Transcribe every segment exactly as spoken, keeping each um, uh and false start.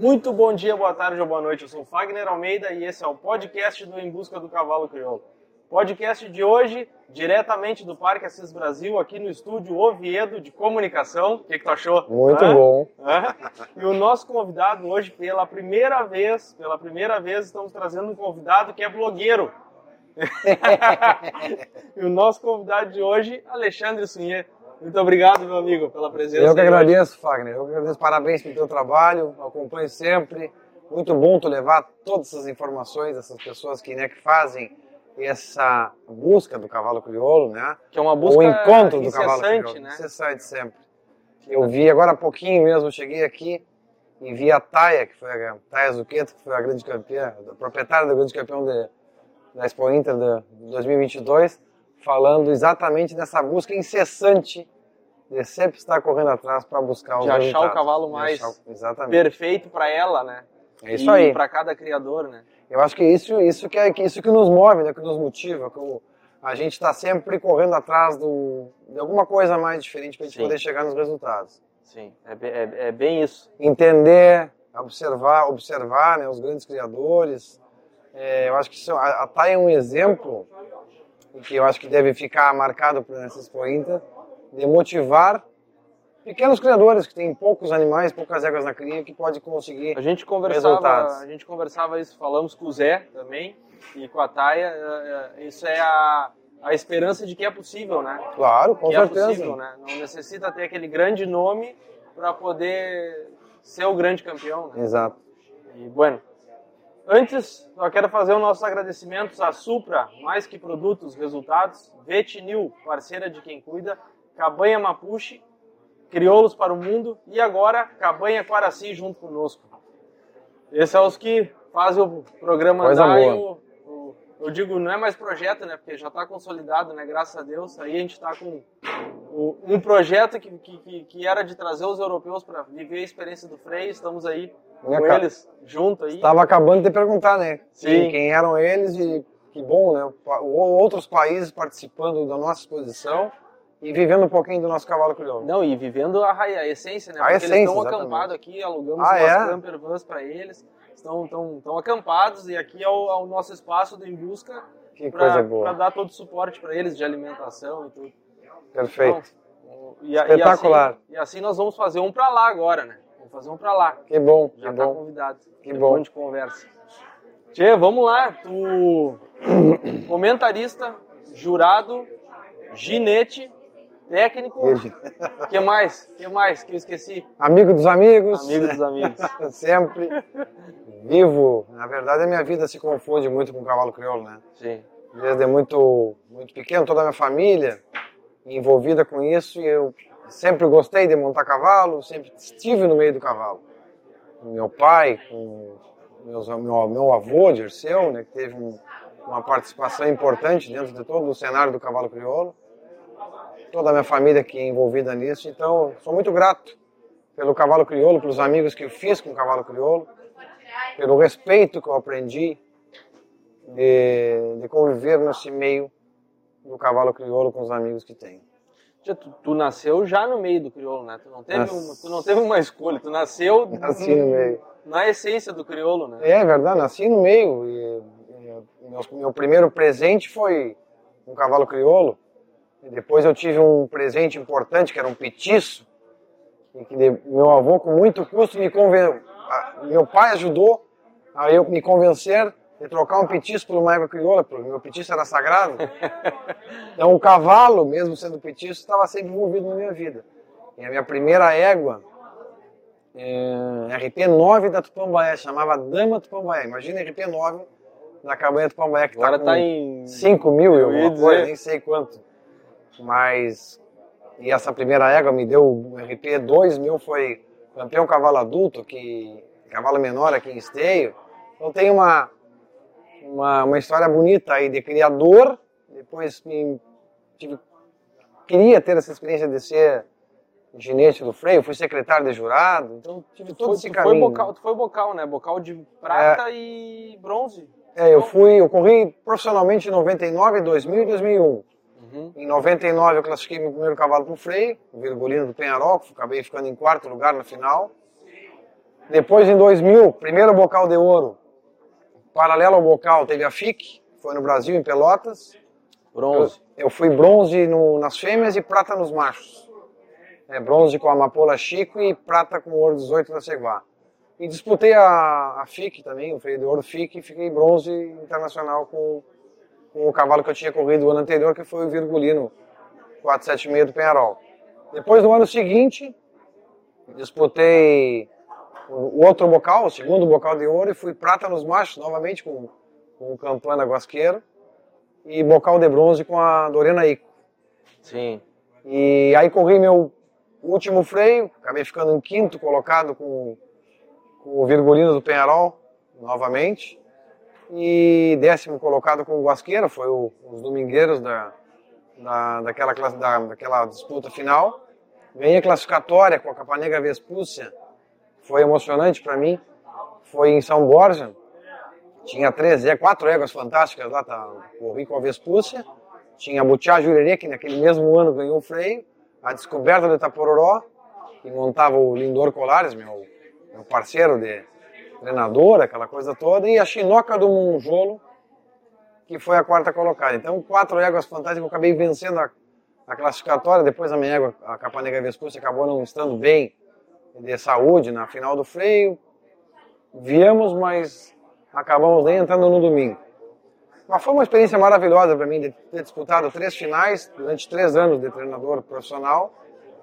Muito bom dia, boa tarde ou boa noite. Eu sou o Fagner Almeida e esse é o podcast do Em Busca do Cavalo Crioulo. Podcast de hoje, diretamente do Parque Assis Brasil, aqui no estúdio Oviedo de Comunicação. O que, que tu achou? Muito Hã? bom. Hã? E o nosso convidado hoje, pela primeira vez, pela primeira vez, estamos trazendo um convidado que é blogueiro. E o nosso convidado de hoje, Alexandre Sunhê. Muito obrigado, meu amigo, pela presença. Eu que agradeço, Fagner. Eu que agradeço. Parabéns pelo teu trabalho. Acompanho sempre. Muito bom tu levar todas essas informações dessas pessoas que, né, que fazem essa busca do cavalo crioulo, né? Que é uma busca o encontro do cavalo crioulo, né? incessante sempre. Eu vi agora há pouquinho mesmo, eu cheguei aqui e vi a Taia, que foi a Taia Zucchetto, que foi a grande campeã, a proprietária do grande campeão de, da Expo Inter de dois mil e vinte e dois, falando exatamente dessa busca incessante de sempre estar correndo atrás para buscar os de achar resultados. o cavalo mais achar, perfeito para ela, né? É isso e aí. Para cada criador, né? Eu acho que isso, isso, que, é, isso que nos move, né? Que nos motiva, que o, a gente está sempre correndo atrás do, de alguma coisa mais diferente para a gente Sim. poder chegar nos resultados. Sim, é, é, é bem isso. Entender, observar, observar, né, os grandes criadores. É, eu acho que isso, a, a Taia é um exemplo que eu acho que deve ficar marcado nessa Expo Inter, de motivar pequenos criadores que têm poucos animais, poucas éguas na cria, que pode conseguir a gente conversava, resultados. A gente conversava isso, falamos com o Zé também e com a Taia, isso é a, a esperança de que é possível, né? Claro, com que certeza. É possível, né? Não necessita ter aquele grande nome para poder ser o grande campeão, né? Exato. E, bueno, antes, eu quero fazer os nossos agradecimentos à Supra, mais que produtos, resultados, Vetinil, parceira de quem cuida, Cabanha Mapuche, Crioulos para o Mundo e agora Cabanha Quaraci junto conosco. Esses são os que fazem o programa Coisa andar boa. e o, o, eu digo, não é mais projeto, né? Porque já está consolidado, né? Graças a Deus. Aí a gente está com o, um projeto que, que, que era de trazer os europeus para viver a experiência do freio. Estamos aí Minha com cara. eles junto aí. Estava acabando de te perguntar, né? Sim. Quem, quem eram eles e que bom, né? Outros países participando da nossa exposição e vivendo um pouquinho do nosso cavalo crioulo. Não, e vivendo a, a essência, né? A Porque essência, eles estão exatamente. acampados aqui, alugamos Ah, umas é? camper vans para eles. Estão, estão, estão acampados e aqui é o, é o nosso espaço do Em Busca para dar todo o suporte para eles de alimentação e tudo. Perfeito. Então, e, Espetacular. E assim, e assim nós vamos fazer um para lá agora, né? Vamos fazer um para lá. Que bom, Já que tá bom. convidado. Que Depois bom. a gente conversa. Tchê, vamos lá. Tu, comentarista, jurado, ginete, técnico. O que mais? O que mais que eu esqueci? Amigo dos amigos. Amigo dos amigos. Sempre. Vivo. Na verdade, a minha vida se confunde muito com o cavalo crioulo, né? Sim. Desde muito, muito pequeno, toda a minha família envolvida com isso, e eu sempre gostei de montar cavalo, sempre estive no meio do cavalo. Meu pai, com meus, meu, meu avô, Dirceu, né, que teve um, uma participação importante dentro de todo o cenário do cavalo crioulo. Toda a minha família que é envolvida nisso, então sou muito grato pelo cavalo crioulo, pelos amigos que eu fiz com o cavalo crioulo, pelo respeito que eu aprendi de, de conviver nesse meio do cavalo crioulo com os amigos que tenho. Tu, tu nasceu já no meio do crioulo, né? Tu não teve, Nas... uma, tu não teve uma escolha, tu nasceu nasci no meio. Na essência do crioulo, né? É verdade, nasci no meio. E, e, meu, meu primeiro presente foi um cavalo crioulo. E depois eu tive um presente importante, que era um petiço, e que de, meu avô, com muito custo, me conven... meu pai ajudou a eu me convencer de trocar um petiço por uma égua crioula, porque meu petiço era sagrado. Então o cavalo, mesmo sendo petiço, estava sempre envolvido na minha vida. E a minha primeira égua, é, R P nove da Tupambaé, chamava Dama Tupambaé. Imagina R P nove da Cabanha Tupambaé, que agora está tá com em cinco mil e alguma dizer... coisa, nem sei quanto. Mas, e essa primeira égua me deu o R P dois, meu foi campeão cavalo adulto, que, cavalo menor aqui em Esteio. Então tem uma, uma, uma história bonita aí de criador, depois me, tive, queria ter essa experiência de ser ginete do freio, fui secretário de jurado, então tive todo foi, esse tu caminho. Foi bocal, tu foi bocal, né? Bocal de prata é, e bronze. É, eu fui, eu corri profissionalmente em noventa e nove, dois mil e dois mil e um. Uhum. Em noventa e nove eu classifiquei meu primeiro cavalo para o freio, o Virgulino do Penharol, acabei ficando em quarto lugar no final. Depois, em dois mil, primeiro bocal de ouro. Paralelo ao bocal, teve a F I C, foi no Brasil, em Pelotas. Bronze. Eu, eu fui bronze no, nas fêmeas e prata nos machos. É, bronze com a Amapola Chico e prata com o ouro dezoito na Ceguá. E disputei a, a F I C também, o freio de ouro F I C, e fiquei bronze internacional com, com o cavalo que eu tinha corrido o ano anterior, que foi o Virgulino quatrocentos e setenta e seis do Penharol. Depois, no ano seguinte, disputei o outro bocal, o segundo bocal de ouro, e fui prata nos machos, novamente com, com o Campana Guasqueiro, e bocal de bronze com a Dorena Ico. Sim. E aí corri meu último freio, acabei ficando em quinto colocado com, com o Virgulino do Penharol, novamente, e décimo colocado com o Guasqueiro, foi o, os domingueiros da, da, daquela, da, daquela disputa final. Ganhei a classificatória com a Capanega Vespúcia, foi emocionante para mim, foi em São Borja, tinha três, quatro éguas fantásticas lá, tá, corri com a Vespúcia, tinha a Butiá Jurerê, que naquele mesmo ano ganhou o freio, a Descoberta do Itapororó, que montava o Lindor Colares, meu, meu parceiro de treinador, aquela coisa toda, e a Chinoca do Monjolo, que foi a quarta colocada. Então, quatro éguas fantásticas, eu acabei vencendo a, a classificatória, depois a minha égua, a Capanega Vespúcia, acabou não estando bem de saúde na final do freio. Viemos, mas acabamos nem entrando no domingo. Mas foi uma experiência maravilhosa para mim de ter disputado três finais durante três anos de treinador profissional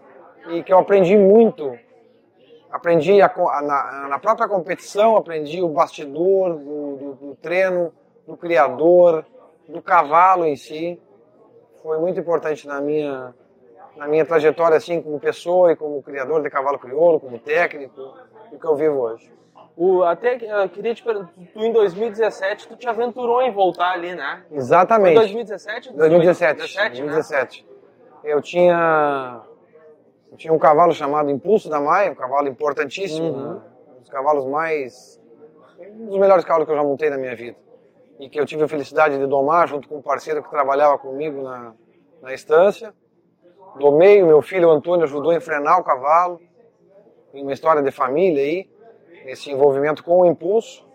e que eu aprendi muito. Aprendi a, a, na, na própria competição, aprendi o bastidor do, do, do treino, do criador, do cavalo em si. Foi muito importante na minha, na minha trajetória assim, como pessoa e como criador de cavalo crioulo, como técnico, o que eu vivo hoje. O, até eu queria te perguntar, tu em dois mil e dezessete, tu te aventurou em voltar ali, né? Exatamente. Foi dois mil e dezessete? dois mil e dezessete. dois mil e dezessete, né? Eu tinha, eu tinha um cavalo chamado Impulso da Maia, um cavalo importantíssimo, uhum. né? Um dos cavalos mais, um dos melhores cavalos que eu já montei na minha vida. E que eu tive a felicidade de domar junto com um parceiro que trabalhava comigo na, na estância. Domei, o meu filho Antônio ajudou a enfrenar o cavalo, em uma história de família aí, esse envolvimento com o Impulso.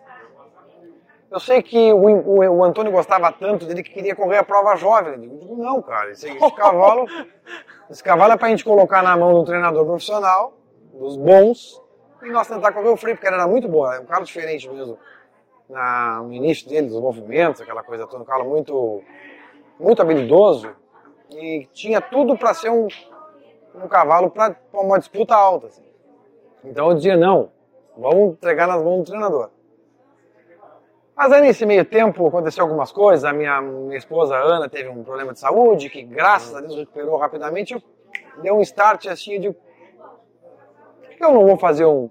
Eu sei que o, o, o Antônio gostava tanto dele que queria correr a prova jovem. Eu digo, não, cara, esse, esse cavalo, esse cavalo é pra gente colocar na mão de um treinador profissional, dos bons, e nós tentar correr o freio, porque ele era muito bom, era um carro diferente mesmo. Na, no início dele, dos movimentos, aquela coisa toda, um carro muito, muito habilidoso, e tinha tudo para ser um, um cavalo para uma disputa alta. Assim. Então eu dizia, não, vamos entregar nas mãos do treinador. Mas aí nesse meio tempo aconteceu algumas coisas, a minha, minha esposa Ana teve um problema de saúde, que graças a Deus recuperou rapidamente, eu dei um start assim, de por que eu não vou fazer um,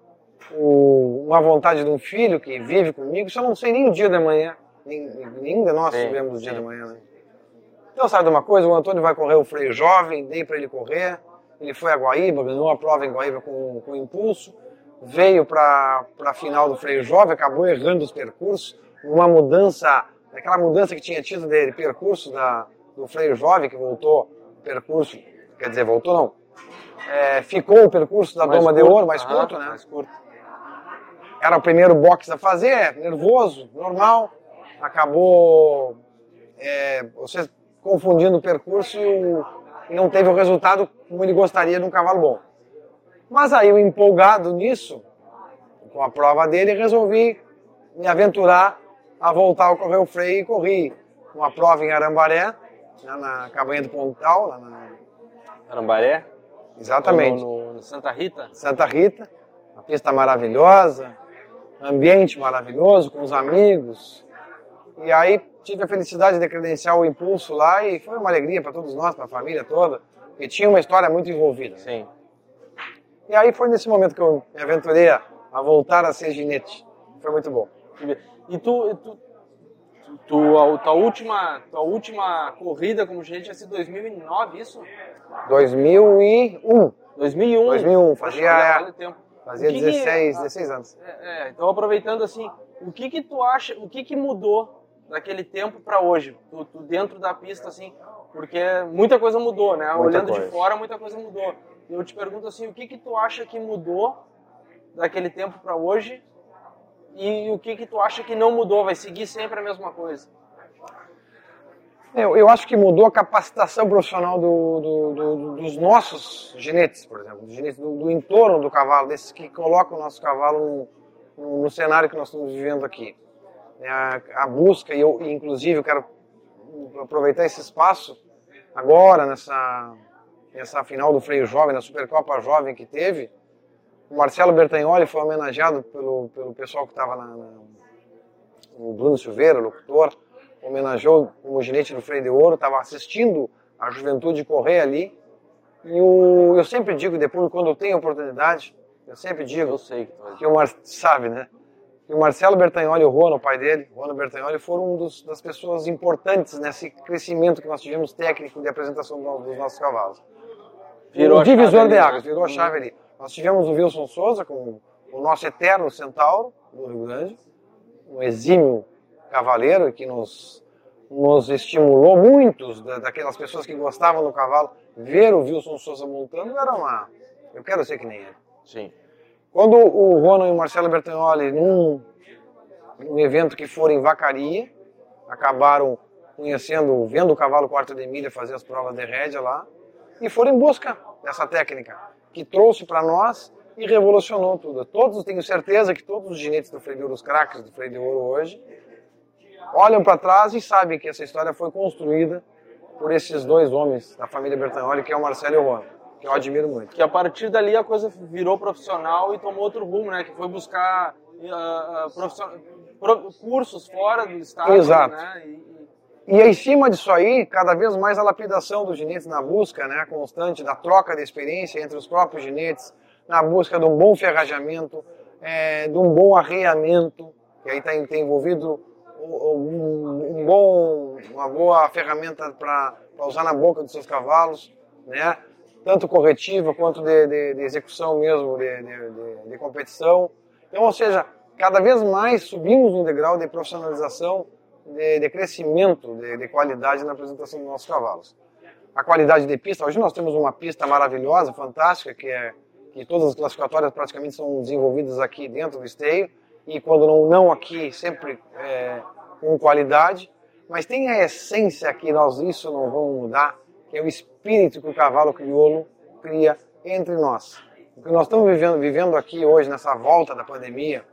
um, uma vontade de um filho que vive comigo, se eu não sei nem o dia da manhã, nem, nenhum de nós sabemos o dia da manhã, né? Então sabe de uma coisa, o Antônio vai correr o freio jovem, dei para ele correr, ele foi a Guaíba, ganhou a prova em Guaíba com, com impulso, veio para a final do freio jovem, acabou errando os percursos, uma mudança, aquela mudança que tinha tido de percurso da, do freio jovem, que voltou percurso, quer dizer, voltou não, é, ficou o percurso da mais Doma curto, de Ouro, mais aham, curto, né? Mais curto. Era o primeiro box a fazer, nervoso, normal, acabou é, você confundindo o percurso e, e não teve o resultado como ele gostaria de um cavalo bom. Mas aí eu empolgado nisso, com a prova dele, resolvi me aventurar a voltar a correr o freio e corri uma prova em Arambaré, lá na Cabanha do Pontal. Lá na... Arambaré? Exatamente. No, no, no Santa Rita? Santa Rita, uma pista maravilhosa, ambiente maravilhoso, com os amigos. E aí tive a felicidade de credenciar o Impulso lá e foi uma alegria para todos nós, para a família toda, porque tinha uma história muito envolvida. Sim. E aí foi nesse momento que eu me aventurei a, a voltar a ser ginete. Foi muito bom. E tu, tu, tu a tua última, tua última corrida como ginete tinha sido dois mil e nove, isso? dois mil e um. dois mil e um. dois mil e um, fazia, é, tempo. fazia que dezesseis, que, dezesseis anos. É, é, então aproveitando assim, o que que tu acha, o que que mudou daquele tempo para hoje? Tu, tu dentro da pista assim, porque muita coisa mudou, né? Muita Olhando coisa. de fora, muita coisa mudou. Eu te pergunto assim, o que que tu acha que mudou daquele tempo para hoje? E o que que tu acha que não mudou? Vai seguir sempre a mesma coisa? Eu, eu acho que mudou a capacitação profissional do, do, do, dos nossos ginetes, por exemplo, dos ginetes do, do entorno do cavalo, desses que colocam o nosso cavalo no, no, no cenário que nós estamos vivendo aqui. É a, a busca, e eu, inclusive, eu quero aproveitar esse espaço agora, nessa, nessa final do freio jovem, na Supercopa Jovem que teve. O Marcelo Bertagnoli foi homenageado pelo, pelo pessoal que estava na, na, o Bruno Silveira, locutor, homenageou como ginete do freio de ouro, estava assistindo a juventude correr ali. E o, eu sempre digo, depois, quando eu tenho oportunidade, eu sempre digo, Eu sei que, que o Mar, sabe, né? Que o Marcelo Bertagnoli e o Juan, o pai dele, o Juan Bertagnoli, foram um dos, das pessoas importantes nesse crescimento que nós tivemos técnico de apresentação dos nossos cavalos. Virou o divisor de águas, virou a chave ali. Nós tivemos o Wilson Souza, com o nosso eterno centauro do Rio Grande, um exímio cavaleiro que nos, nos estimulou muitos daquelas pessoas que gostavam do cavalo. Ver o Wilson Souza montando era uma... Eu quero ser que nem ele. Sim. Quando o Juan e o Marcelo Bertagnoli, num, num evento que foram em Vacaria, acabaram conhecendo, vendo o cavalo quarto de milha fazer as provas de rédea lá, e foram em busca dessa técnica, que trouxe para nós e revolucionou tudo. Todos, tenho certeza que todos os ginetes do freio de ouro, os craques do freio de ouro hoje, olham para trás e sabem que essa história foi construída por esses dois homens da família Bertagnoli, que é o Marcelo e o Juan, que eu admiro muito. Que a partir dali a coisa virou profissional e tomou outro rumo, né? Que foi buscar uh, profissional, pro, cursos fora do estado. Exato. Né? E, e em cima disso aí, cada vez mais a lapidação dos ginetes na busca, né, constante da troca de experiência entre os próprios ginetes, na busca de um bom ferrajamento, é, de um bom arreamento, que aí tem, tem envolvido um, um bom, uma boa ferramenta para usar na boca dos seus cavalos, né? Tanto corretiva quanto de, de, de execução mesmo, de, de, de, de competição. Então, ou seja, cada vez mais subimos um degrau de profissionalização, de, de crescimento, de, de qualidade na apresentação dos nossos cavalos. A qualidade de pista, hoje nós temos uma pista maravilhosa, fantástica, que é que todas as classificatórias praticamente são desenvolvidas aqui dentro do esteio, e quando não, não aqui, sempre é, com qualidade, mas tem a essência que nós isso não vamos mudar, que é o espírito que o cavalo crioulo cria entre nós. O que nós estamos vivendo, vivendo aqui hoje, nessa volta da pandemia,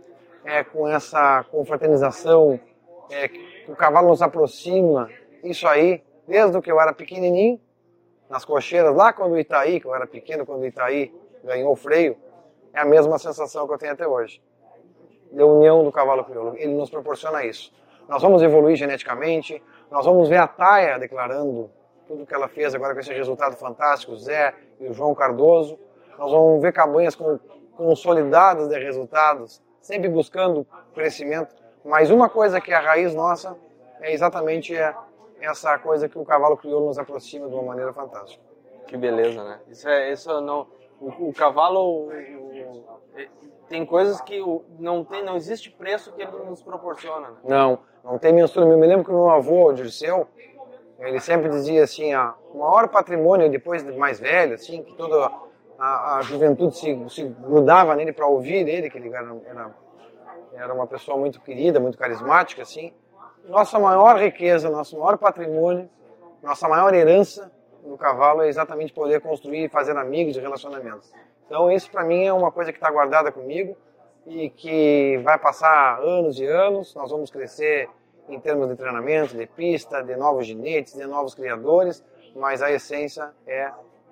é com essa confraternização, é, que o cavalo nos aproxima, isso aí, desde que eu era pequenininho, nas cocheiras, lá quando o Itaí, que eu era pequeno, quando o Itaí ganhou o freio, é a mesma sensação que eu tenho até hoje, de união do cavalo crioulo. Ele nos proporciona isso. Nós vamos evoluir geneticamente, nós vamos ver a Taia declarando tudo que ela fez agora com esse resultado fantástico, o Zé e o João Cardoso. Nós vamos ver cabanhas com, consolidadas de resultados, sempre buscando crescimento. Mas uma coisa que é a raiz nossa é exatamente essa coisa que o cavalo crioulo nos aproxima de uma maneira fantástica. Que beleza, né? Isso é, isso não, o, o cavalo, o, o, tem coisas que o, não tem, não existe preço que ele nos proporciona. Né? Não, não tem mensura. Eu me lembro que o meu avô, o Dirceu, ele sempre dizia assim, ah, o maior patrimônio depois de mais velho, assim, que toda a, a juventude se, se grudava nele para ouvir ele, que ele era, era, era uma pessoa muito querida, muito carismática, assim. Nossa maior riqueza, nosso maior patrimônio, nossa maior herança no cavalo é exatamente poder construir e fazer amigos e relacionamentos. Então isso para mim é uma coisa que está guardada comigo e que vai passar anos e anos, nós vamos crescer em termos de treinamento, de pista, de novos ginetes, de novos criadores, mas a essência é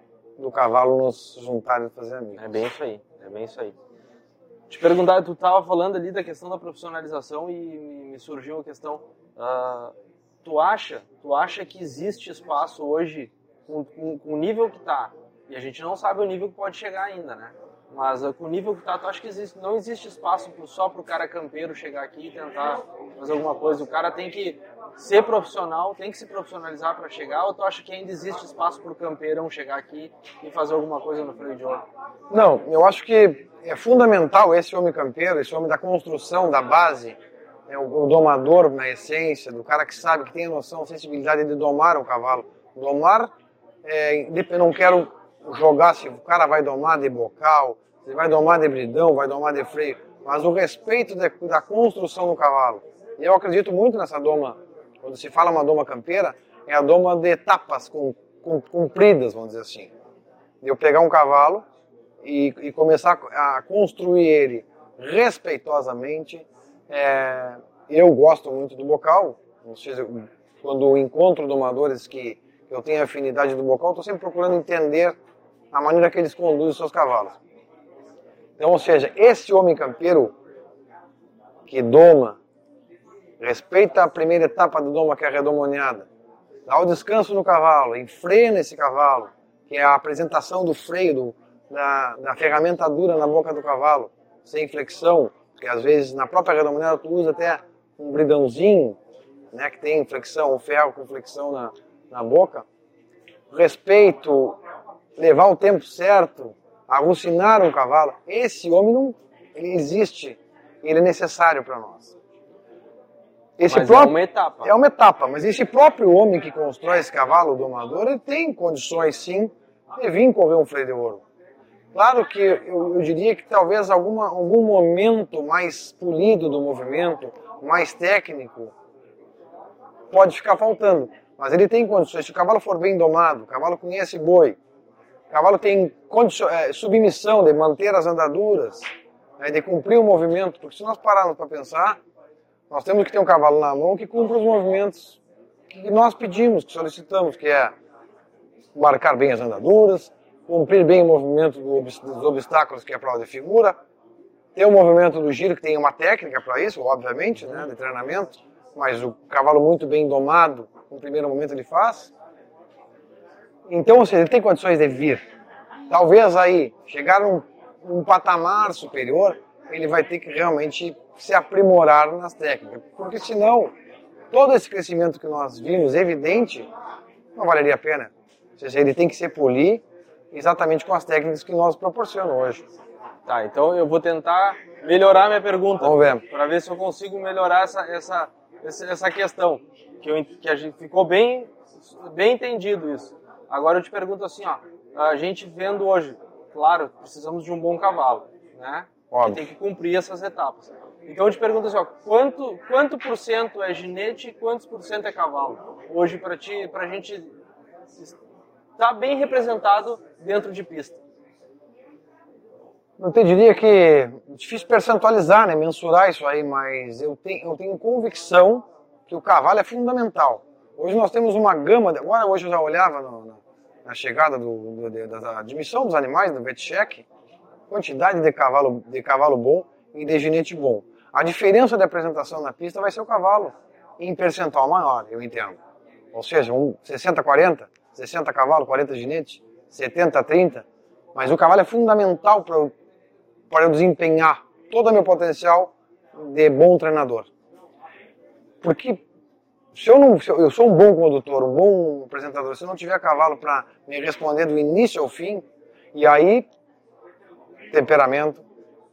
do cavalo nos juntar e fazer amigos. É bem isso aí, é bem isso aí. Te perguntar, tu estava falando ali da questão da profissionalização e me surgiu a questão, uh, tu acha, tu acha que existe espaço hoje com, com, com o nível que está, e a gente não sabe o nível que pode chegar ainda, né? Mas uh, com o nível que está, tu acha que existe, não existe espaço pro, só para o cara campeiro chegar aqui e tentar fazer alguma coisa? O cara tem que ser profissional, tem que se profissionalizar para chegar, ou tu acha que ainda existe espaço para o campeirão chegar aqui e fazer alguma coisa no freio de ouro? Não, eu acho que é fundamental esse homem campeiro, esse homem da construção, da base, é o, o domador na essência, do cara que sabe, que tem a noção, a sensibilidade de domar o cavalo. Domar, é, eu não quero jogar se o cara vai domar de bocal, você vai domar de bridão, vai domar de freio, mas o respeito de, da construção do cavalo. E eu acredito muito nessa doma, quando se fala uma doma campeira, é a doma de etapas com, com, compridas, vamos dizer assim. Eu pegar um cavalo e, e começar a construir ele respeitosamente. É, eu gosto muito do bocal, ou seja, quando encontro domadores que eu tenho afinidade do bocal, estou sempre procurando entender a maneira que eles conduzem os seus cavalos. Então, ou seja, esse homem campeiro que doma, respeita a primeira etapa do doma, que é a redomoniada, dá o descanso no cavalo, enfrena esse cavalo, que é a apresentação do freio, do, da, da ferramenta dura na boca do cavalo, sem flexão, porque às vezes na própria redomoniada tu usa até um bridãozinho, né, que tem flexão, um ferro com flexão na, na boca. Respeito, levar o tempo certo, alucinar um cavalo. Esse homem não, ele existe, ele é necessário para nós. Esse mas próprio, é uma etapa. É uma etapa, mas esse próprio homem que constrói esse cavalo, o domador, ele tem condições sim de vir correr um freio de ouro. Claro que eu, eu diria que talvez alguma, algum momento mais polido do movimento, mais técnico, pode ficar faltando. Mas ele tem condições. Se o cavalo for bem domado, o cavalo conhece boi, o cavalo tem é, submissão de manter as andaduras, né, de cumprir o movimento, porque se nós pararmos para pensar, nós temos que ter um cavalo na mão que cumpra os movimentos que nós pedimos, que solicitamos, que é marcar bem as andaduras, cumprir bem o movimento dos obstáculos, que é a prova de figura, ter o movimento do giro, que tem uma técnica para isso, obviamente, né, de treinamento, mas o cavalo muito bem domado, no primeiro momento ele faz. Então, ou seja, ele tem condições de vir. Talvez aí, chegar a um, um patamar superior, ele vai ter que realmente se aprimorar nas técnicas, porque senão, todo esse crescimento que nós vimos, evidente, não valeria a pena. Ou seja, ele tem que se polir exatamente com as técnicas que nós proporcionamos hoje. Tá, então eu vou tentar melhorar minha pergunta. Vamos ver. Para ver se eu consigo melhorar essa, essa, essa questão. Que, eu, que a gente ficou bem, bem entendido isso. Agora eu te pergunto assim, ó, a gente vendo hoje, claro, precisamos de um bom cavalo, né? Que tem que cumprir essas etapas. Então eu te pergunto assim, ó, quanto, quanto por cento é ginete e quantos por cento é cavalo? Hoje para ti, pra gente estar bem representado dentro de pista. Eu te diria que é difícil percentualizar, né, mensurar isso aí, mas eu tenho, eu tenho convicção que o cavalo é fundamental. Hoje nós temos uma gama, de, agora hoje eu já olhava no, na, na chegada do, do, da admissão dos animais, do vet-check, quantidade de cavalo, de cavalo bom e de ginete bom. A diferença de apresentação na pista vai ser o cavalo em percentual maior, eu entendo. Ou seja, um sessenta a quarenta, sessenta cavalos, quarenta ginetes, setenta a trinta, mas o cavalo é fundamental para eu, para eu desempenhar todo o meu potencial de bom treinador. Porque se eu não, se eu, eu sou um bom condutor, um bom apresentador, se eu não tiver cavalo para me responder do início ao fim, e aí temperamento,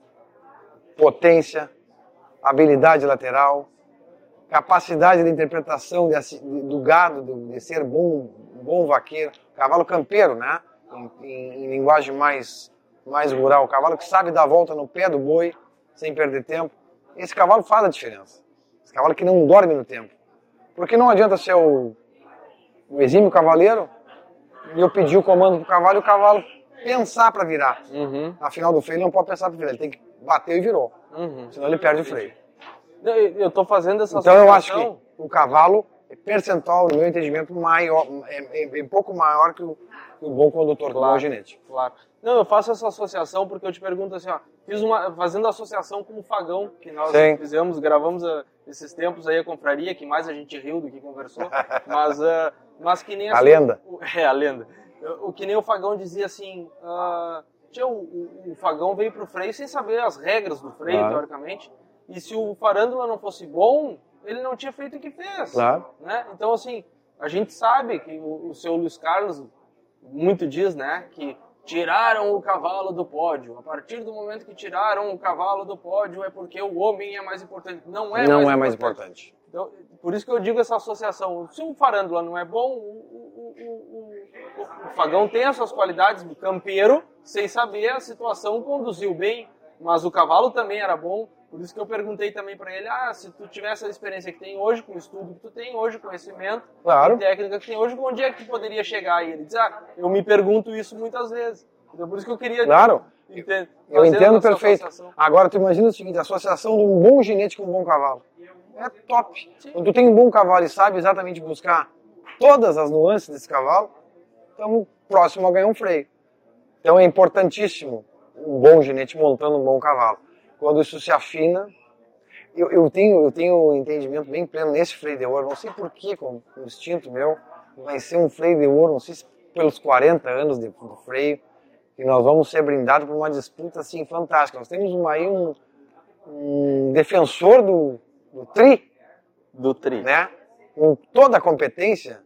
potência, habilidade lateral, capacidade de interpretação de, do gado, de, de ser bom, bom vaqueiro, cavalo campeiro, né? Em, em, em linguagem mais, mais rural, o cavalo que sabe dar a volta no pé do boi sem perder tempo. Esse cavalo faz a diferença. Esse cavalo que não dorme no tempo. Porque não adianta ser o, o exímio cavaleiro e eu pedir o comando pro cavalo e o cavalo pensar para virar. Uhum. Na final do freio ele não pode pensar para virar, ele tem que bater e virou. Uhum. Senão ele perde o freio. Eu estou fazendo essa Então eu acho que o cavalo é percentual, no meu entendimento, maior, é, é, é um pouco maior que o, que o bom condutor, claro, do ginete. Claro. Não, eu faço essa associação porque eu te pergunto assim, ó, fiz uma, fazendo associação com o Fagão, que nós Sim. fizemos, gravamos uh, esses tempos aí a confraria, que mais a gente riu do que conversou, mas, uh, mas que nem... Assim, a lenda. O, é, a lenda. O que nem o Fagão dizia assim, uh, tia, o, o, o Fagão veio pro freio sem saber as regras do freio, claro. Teoricamente, e se o Farândula não fosse bom, ele não tinha feito o que fez. Claro. Né? Então, assim, a gente sabe que o, o seu Luiz Carlos muito diz, né, que tiraram o cavalo do pódio. A partir do momento que tiraram o cavalo do pódio é porque o homem é mais importante. Não é não mais é importante. mais importante. Então, por isso que eu digo essa associação. Se um farândula não é bom, o, o, o, o, o Fagão tem as suas qualidades do campeiro, sem saber a situação, conduziu bem, mas o cavalo também era bom. Por isso que eu perguntei também para ele, ah, se tu tivesse a experiência que tem hoje, com o estudo que tu tem hoje, conhecimento, claro. e técnica que tem hoje, onde é que tu poderia chegar? E ele diz, ah, eu me pergunto isso muitas vezes. Então por isso que eu queria... Claro, entender, eu entendo perfeito. Agora tu imagina o seguinte, a associação de um bom ginete com um bom cavalo. É top. Sim. Quando tu tem um bom cavalo e sabe exatamente buscar todas as nuances desse cavalo, estamos próximo a ganhar um freio. Então é importantíssimo um bom ginete montando um bom cavalo. Quando isso se afina, eu, eu, tenho, eu tenho um entendimento bem pleno nesse freio de ouro, não sei porquê, com o instinto meu, vai ser um freio de ouro, não sei se pelos quarenta anos de, do freio, que nós vamos ser brindados por uma disputa assim fantástica. Nós temos uma, aí um, um defensor do, do tri, do tri, né? Com toda a competência,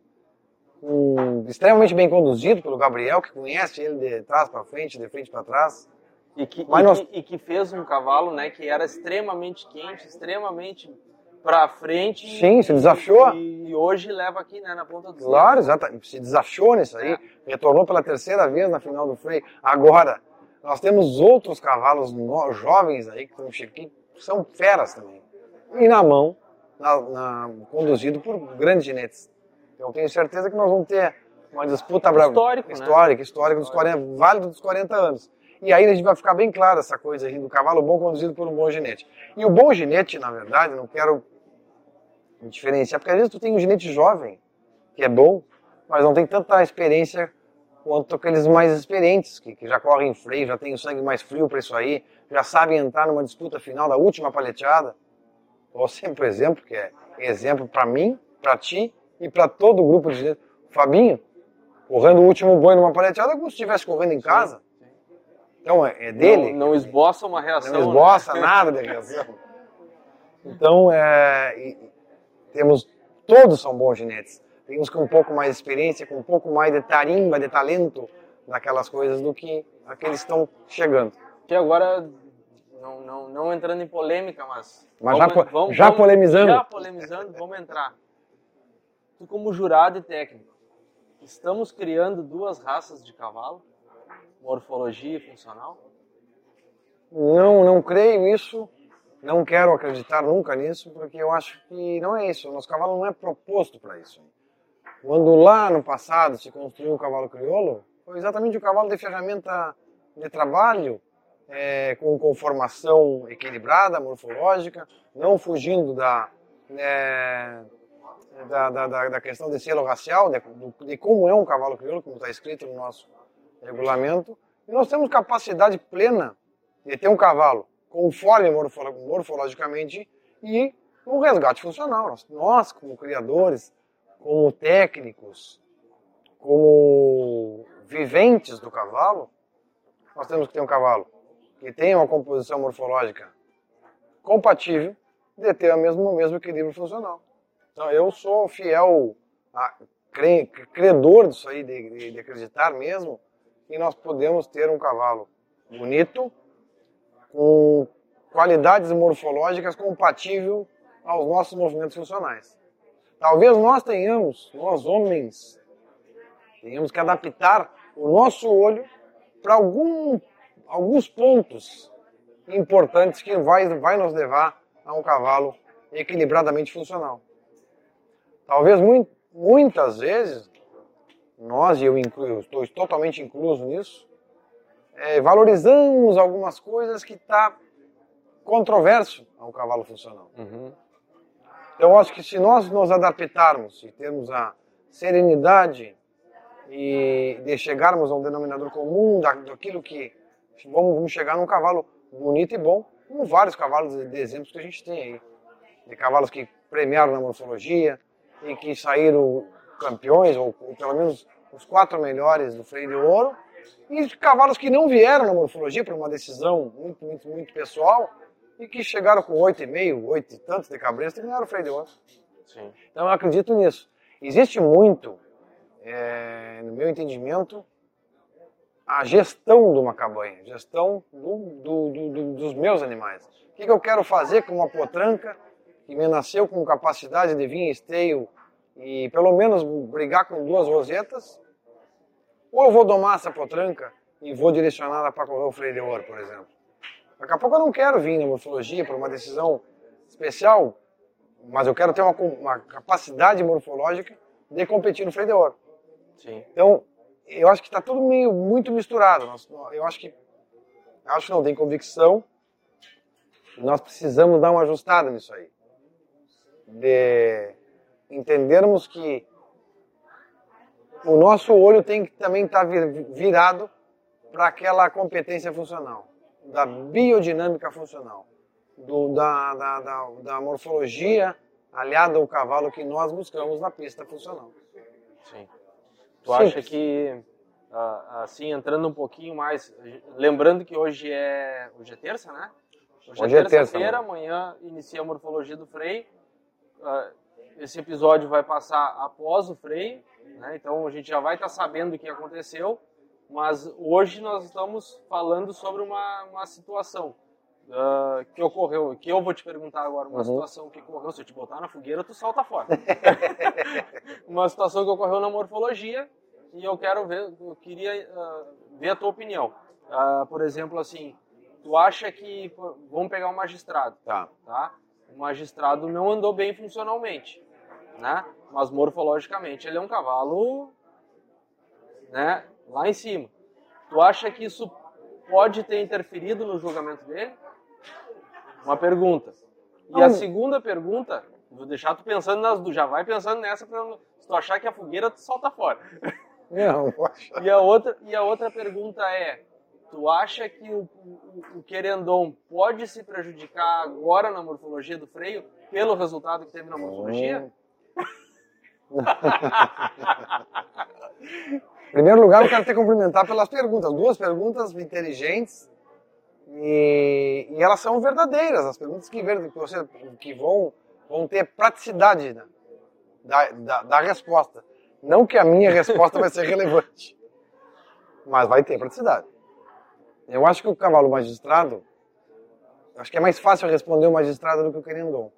um, extremamente bem conduzido pelo Gabriel, que conhece ele de trás para frente, de frente para trás. E que, e, nós... que, e que fez um cavalo, né, que era extremamente quente, extremamente para frente. Sim, e, se desafiou. E, e hoje leva aqui, né, na ponta do Claro, exatamente. Se desafiou nisso aí. É. Retornou pela terceira vez na final do freio. Agora, nós temos outros cavalos no, jovens aí que, que são feras também. E na mão, na, na, conduzido por grandes ginetes. Eu tenho certeza que nós vamos ter uma disputa histórico, histórica, né? histórica dos quarenta, válido dos quarenta anos. E aí a gente vai ficar bem claro essa coisa aí do cavalo bom conduzido por um bom ginete. E o bom ginete, na verdade, não quero diferenciar, porque às vezes tu tem um ginete jovem, que é bom, mas não tem tanta experiência quanto aqueles mais experientes, que, que já correm em freio, já tem o sangue mais frio para isso aí, já sabem entrar numa disputa final da última paleteada. Vou sempre exemplo, que é exemplo para mim, para ti e para todo o grupo de ginete. O Fabinho, correndo o último boi numa paleteada, como se estivesse correndo em casa. Então, é dele. Não, não esboça uma reação. Não esboça né? nada de reação. Então, é, temos, todos são bons ginetes. Tem uns com um pouco mais de experiência, com um pouco mais de tarimba, de talento naquelas coisas do que aqueles que estão chegando. E agora, não, não, não entrando em polêmica, mas... Mas vamos, já, vamos, já vamos, polemizando. Já polemizando, vamos entrar. Tu como jurado e técnico, estamos criando duas raças de cavalo? Morfologia e funcional? Não, não creio isso. Não quero acreditar nunca nisso, porque eu acho que não é isso. O nosso cavalo não é proposto para isso. Quando lá no passado se construiu o cavalo crioulo, foi exatamente o cavalo de ferramenta de trabalho, é, com conformação equilibrada, morfológica, não fugindo da, é, da, da, da questão de selo racial, de, de como é um cavalo crioulo, como está escrito no nosso regulamento. E nós temos capacidade plena de ter um cavalo conforme morfologicamente e um resgate funcional. Nós, nós, como criadores, como técnicos, como viventes do cavalo, nós temos que ter um cavalo que tenha uma composição morfológica compatível de ter o mesmo, o mesmo equilíbrio funcional. Então eu sou fiel, a, cre, credor disso aí, de, de, de acreditar mesmo que nós podemos ter um cavalo bonito, com qualidades morfológicas compatível aos nossos movimentos funcionais. Talvez nós tenhamos, nós homens, tenhamos que adaptar o nosso olho para algum, alguns pontos importantes que vai, vai nos levar a um cavalo equilibradamente funcional. Talvez muito, muitas vezes, nós, e eu, incluo, eu estou totalmente incluso nisso, é, valorizamos algumas coisas que está controverso ao cavalo funcional. Uhum. Então, eu acho que se nós nos adaptarmos e termos a serenidade e de chegarmos a um denominador comum daquilo que vamos, vamos chegar num cavalo bonito e bom, como vários cavalos de, de exemplos que a gente tem aí, de cavalos que premiaram na morfologia e que saíram campeões, ou, ou pelo menos os quatro melhores do freio de ouro, e cavalos que não vieram na morfologia por uma decisão muito, muito, muito pessoal e que chegaram com oito e meio, oito e tantos de cabresto e ganharam o freio de ouro. Sim. Então eu acredito nisso. Existe muito, é, no meu entendimento, a gestão de uma cabanha, gestão do, do, do, do, dos meus animais. O que, que eu quero fazer com uma potranca que me nasceu com capacidade de vir em esteio e pelo menos brigar com duas rosetas, ou eu vou domar essa potranca e vou direcioná-la para correr o freio de ouro, por exemplo. Daqui a pouco eu não quero vir na morfologia por uma decisão especial, mas eu quero ter uma, uma capacidade morfológica de competir no freio de ouro. Sim. Então, eu acho que está tudo meio, muito misturado. Eu acho que, acho que não tem convicção. Nós precisamos dar uma ajustada nisso aí. De entendermos que o nosso olho tem que também estar virado para aquela competência funcional, da biodinâmica funcional, do, da, da, da, da morfologia aliada ao cavalo que nós buscamos na pista funcional. Sim. Tu acha que, assim, entrando um pouquinho mais, lembrando que hoje é, hoje é terça, né? Hoje, hoje é terça-feira, amanhã inicia a morfologia do freio. Esse episódio vai passar após o freio, né? Então a gente já vai estar sabendo o que aconteceu, mas hoje nós estamos falando sobre uma, uma situação uh, que ocorreu, que eu vou te perguntar agora, uma uhum. situação que ocorreu, se eu te botar na fogueira, tu salta fora. Uma situação que ocorreu na morfologia e eu quero ver, eu queria uh, ver a tua opinião. Uh, por exemplo, assim, tu acha que, vamos pegar um magistrado, tá? tá? O magistrado não andou bem funcionalmente, né? Mas morfologicamente ele é um cavalo, né, lá em cima. Tu acha que isso pode ter interferido no julgamento dele? Uma pergunta. E não. A segunda pergunta, vou deixar tu pensando nas duas, já vai pensando nessa, pra, se tu achar que a fogueira, tu solta fora. Não, poxa. E a outra, e a outra pergunta é, tu acha que o, o, o querendom pode se prejudicar agora na morfologia do freio pelo resultado que teve na morfologia? Hum. Em primeiro lugar, eu quero te cumprimentar pelas perguntas. Duas perguntas inteligentes e, e elas são verdadeiras. As perguntas que, que, você, que vão, vão ter praticidade da, da, da resposta. Não que a minha resposta vai ser relevante, mas vai ter praticidade. Eu acho que o cavalo magistrado, acho que é mais fácil responder o magistrado do que o querendom.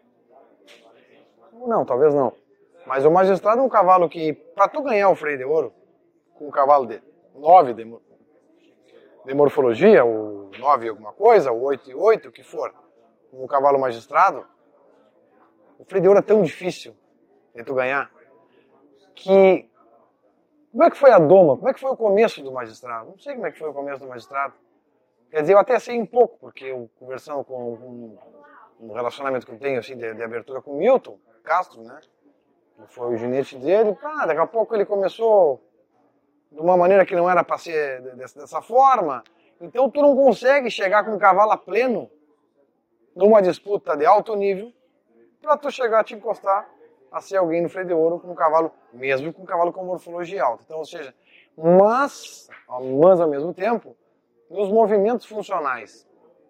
Não, talvez não. Mas o magistrado é um cavalo que, para tu ganhar o freio de ouro, com um cavalo de nove de, de morfologia, ou nove alguma coisa, ou oito e oito, o que for, um cavalo magistrado, o freio de ouro é tão difícil de tu ganhar, que... Como é que foi a doma? Como é que foi o começo do magistrado? Não sei como é que foi o começo do magistrado. Quer dizer, eu até sei um pouco, porque eu conversando com um, um relacionamento que eu tenho assim, de, de abertura com o Milton Castro, né? Que foi o ginete dele. Ah, daqui a pouco ele começou de uma maneira que não era para ser dessa, dessa forma. Então tu não consegue chegar com um cavalo a pleno numa disputa de alto nível para tu chegar a te encostar a ser alguém no freio de ouro com um cavalo, mesmo com um cavalo com morfologia alta. Então, ou seja, mas, mas ao mesmo tempo, nos movimentos funcionais,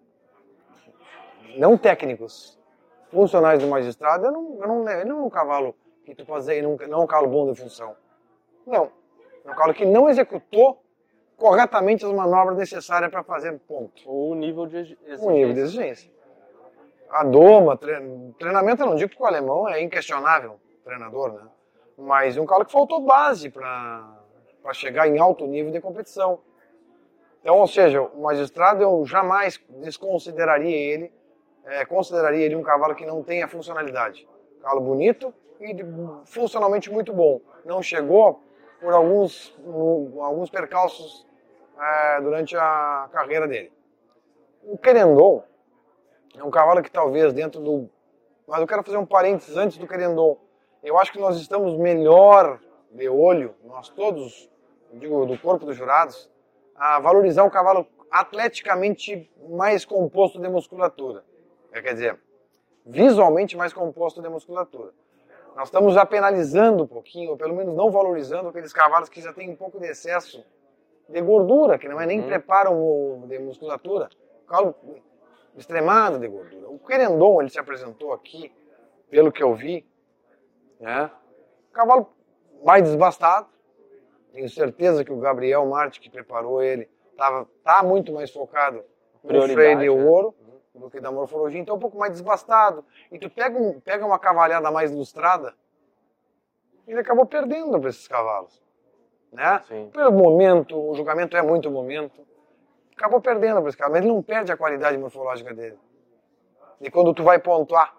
não técnicos, funcionais do magistrado, eu não, eu não, eu não é um cavalo que tu pode dizer, não, não é um cavalo bom de função. Não. É um cavalo que não executou corretamente as manobras necessárias para fazer ponto. Ou o nível de exigência. O nível de exigência. A doma, treinamento, eu não digo que o alemão é inquestionável, treinador, né? Mas um cavalo que faltou base para chegar em alto nível de competição. Então, ou seja, o magistrado eu jamais desconsideraria ele, é, consideraria ele um cavalo que não tenha funcionalidade. Um cavalo bonito e funcionalmente muito bom. Não chegou por alguns, um, alguns percalços é, durante a carreira dele. O querendom é um cavalo que talvez dentro do... Mas eu quero fazer um parênteses antes do querendom. Eu acho que nós estamos melhor de olho, nós todos, digo, do corpo dos jurados, a valorizar o cavalo atleticamente mais composto de musculatura. Quer dizer, visualmente mais composto de musculatura. Nós estamos já penalizando um pouquinho, ou pelo menos não valorizando aqueles cavalos que já têm um pouco de excesso de gordura, que não é nem uhum. preparo de musculatura. O cavalo extremado de gordura. O querendom, ele se apresentou aqui, pelo que eu vi, né? Um cavalo mais desbastado. Tenho certeza que o Gabriel Marti, que preparou ele, estava tá muito mais focado no freio de ouro, né? do que da morfologia, então é um pouco mais desbastado. E tu pega, um, pega uma cavalhada mais ilustrada, ele acabou perdendo para esses cavalos. Né? Sim. Pelo momento, o julgamento é muito momento, acabou perdendo para esse cavalo, mas ele não perde a qualidade morfológica dele. E quando tu vai pontuar,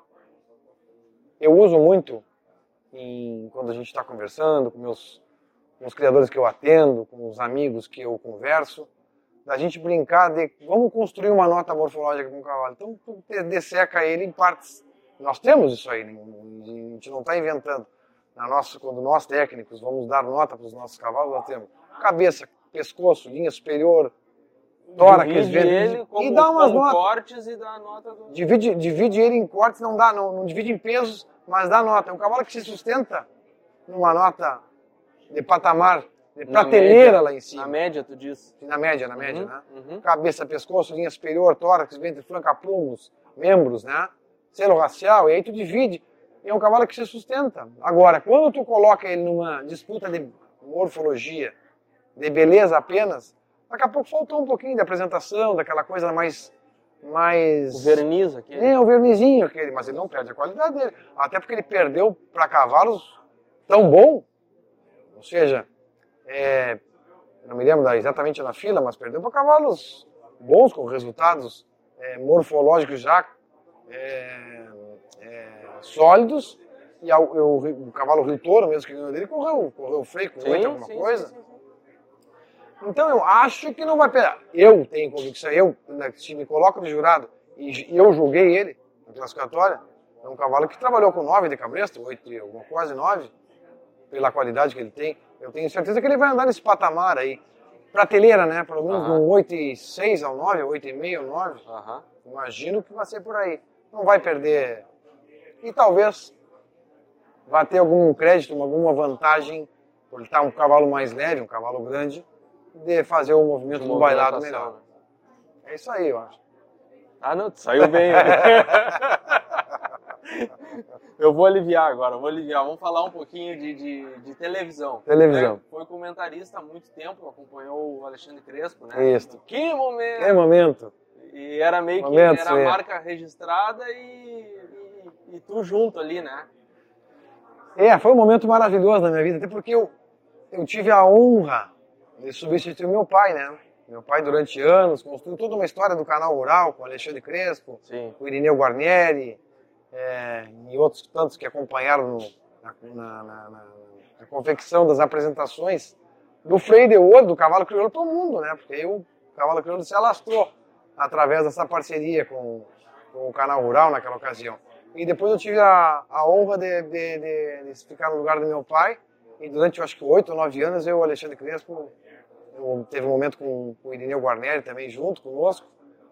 eu uso muito, em, quando a gente está conversando com, meus, com os criadores que eu atendo, com os amigos que eu converso, da gente brincar de vamos construir uma nota morfológica com o cavalo. Então tu desseca ele em partes. Nós temos isso aí, a gente não está inventando. Na nossa, quando nós técnicos vamos dar nota para os nossos cavalos, nós temos cabeça, pescoço, linha superior, tórax, ele como, e dá umas notas. Cortes e dá a nota do... divide, divide ele em cortes, não dá, não, não divide em pesos, mas dá nota. É um cavalo que se sustenta numa nota de patamar, de Na prateleira média, lá em cima. Na média, tu diz. Na média, na média, Uhum, né? uhum. Cabeça, pescoço, linha superior, tórax, ventre, flanco, plumos, membros, né? Selo racial, e aí tu divide. E é um cavalo que se sustenta. Agora, quando tu coloca ele numa disputa de morfologia, de beleza apenas, daqui a pouco faltou um pouquinho de apresentação, daquela coisa mais... mais... O verniz aqui. É, o vernizinho aquele, mas ele não perde a qualidade dele. Até porque ele perdeu para cavalos tão bom. Ou seja, é, não me lembro exatamente na fila, mas perdeu para cavalos bons, com resultados é, morfológicos já é, é, sólidos. E ao, eu, o cavalo Rio Touro, mesmo que ganhou dele, correu, correu freio, com oito, alguma sim, coisa. Sim, sim, sim. Então eu acho que não vai pegar. Eu tenho convicção, eu, se me coloco no jurado e eu julguei ele na classificatória, é um cavalo que trabalhou com nove de cabresto, oito, quase nove, pela qualidade que ele tem. Eu tenho certeza que ele vai andar nesse patamar aí. Prateleira, né? Pelo menos Aham. um oito e seis ao nove, oito e meio ao nove. Aham. Imagino que vai ser por aí. Não vai perder. E talvez vai ter algum crédito, alguma vantagem, por ele estar um cavalo mais leve, um cavalo grande, de fazer o movimento do bailado melhor. É isso aí, eu acho. Ah, não, tu saiu bem. Né? Eu vou aliviar agora, vou aliviar. Vamos falar um pouquinho de, de, de televisão. Televisão. Né? Foi comentarista há muito tempo, acompanhou o Alexandre Crespo, né? Isso. Que momento! Que momento! E era meio momento, que era sim. marca registrada e, e, e tu junto ali, né? É, foi um momento maravilhoso na minha vida, até porque eu, eu tive a honra de substituir meu pai, né? Meu pai, durante anos, construiu toda uma história do canal rural com o Alexandre Crespo, Sim. com o Irineu Guarnieri, é, e outros tantos que acompanharam no, na, na, na, na, na confecção das apresentações do freio de ouro, do cavalo crioulo para o mundo, né? Porque aí o cavalo crioulo se alastrou através dessa parceria com, com o canal rural naquela ocasião. E depois eu tive a, a honra de, de, de, de ficar no lugar do meu pai, e durante, eu acho que oito ou nove anos, eu e o Alexandre Crespo, eu teve um momento com, com o Irineu Guarnieri também junto conosco,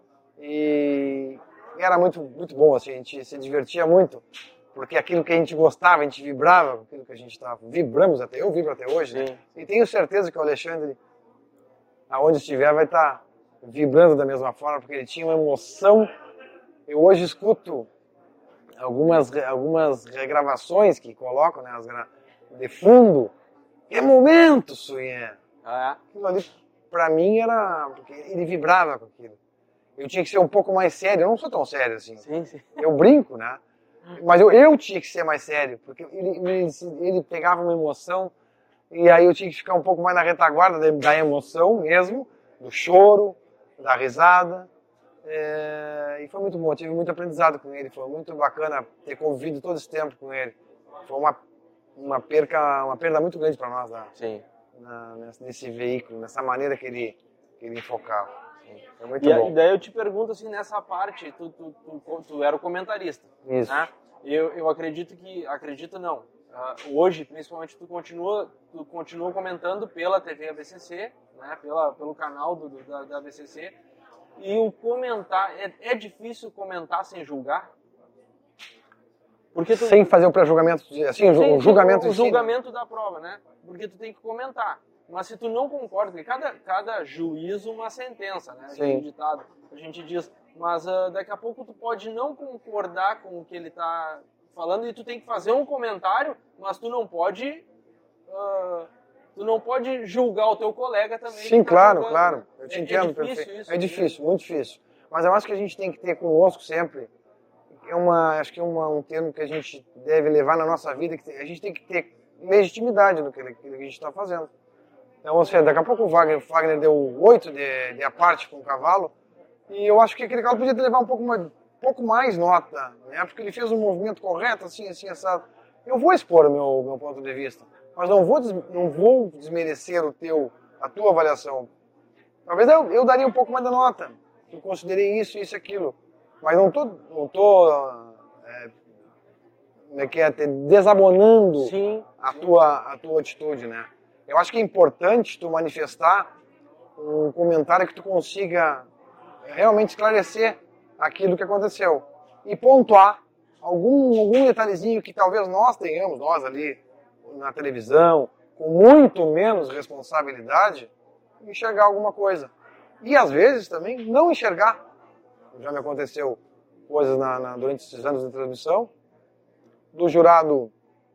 e era muito, muito bom, assim, a gente se divertia muito, porque aquilo que a gente gostava, a gente vibrava, aquilo que a gente estava, vibramos até, eu vibro até hoje, né? E tenho certeza que o Alexandre, aonde estiver, vai estar vibrando da mesma forma, porque ele tinha uma emoção. Eu hoje escuto algumas, algumas regravações que colocam, né, as gra... de fundo, é momento, Suinha. Ah, é? Aquilo ali, pra mim, era... porque ele vibrava com aquilo. Eu tinha que ser um pouco mais sério, eu não sou tão sério assim. Sim, sim. Eu brinco, né? Mas eu, eu tinha que ser mais sério, porque ele, ele, ele pegava uma emoção, e aí eu tinha que ficar um pouco mais na retaguarda da, da emoção mesmo, do choro, da risada. É, e foi muito bom, eu tive muito aprendizado com ele, foi muito bacana ter convivido todo esse tempo com ele. Foi uma, uma, perca, uma perda muito grande para nós, né? Sim. Na, nesse, nesse veículo, nessa maneira que ele, que ele enfocava. Foi muito e, bom. E daí eu te pergunto assim, nessa parte, tu, tu, tu, tu era o comentarista. Isso. Né? Eu, eu acredito que, acredito não, uh, hoje principalmente tu continua, tu continua comentando pela T V A B C C, né? Pela, pelo canal do, do, da, da A B C C. E o comentar, é, é difícil comentar sem julgar? Porque tu, sem fazer o pré-julgamento, assim, sim, o julgamento o, o em si, julgamento da prova, né? Porque tu tem que comentar. Mas se tu não concorda, porque cada, cada juízo uma sentença, né? Sim. Ditado, a gente diz. Mas uh, daqui a pouco tu pode não concordar com o que ele está falando e tu tem que fazer um comentário, mas tu não pode... Uh, Tu não pode julgar o teu colega também. Sim, tá claro, julgando. claro. Eu te é, entendo. É difícil perfeito. isso. É difícil, muito difícil. Mas eu acho que a gente tem que ter conosco sempre, é uma, acho que é uma, um termo que a gente deve levar na nossa vida, que a gente tem que ter legitimidade no que, no que a gente está fazendo. Então, ou seja, daqui a pouco o Wagner, o Wagner deu oito de, de a parte com o cavalo, e eu acho que aquele cavalo podia levar um pouco mais, um pouco mais nota, né? Porque ele fez um movimento correto, assim, assim, assado. Eu vou expor o meu, meu ponto de vista, mas não vou, des, não vou desmerecer o teu, a tua avaliação. Talvez eu, eu daria um pouco mais da nota. Eu considerei isso, isso e aquilo. Mas não tô, não tô é, como é que é, desabonando Sim, a, sim. Tua, a tua atitude, né? Eu acho que é importante tu manifestar um comentário que tu consiga realmente esclarecer aquilo que aconteceu. E pontuar algum, algum detalhezinho que talvez nós tenhamos, nós ali na televisão, com muito menos responsabilidade, enxergar alguma coisa. E às vezes também não enxergar. Já me aconteceu coisas na, na, durante esses anos de transmissão, do jurado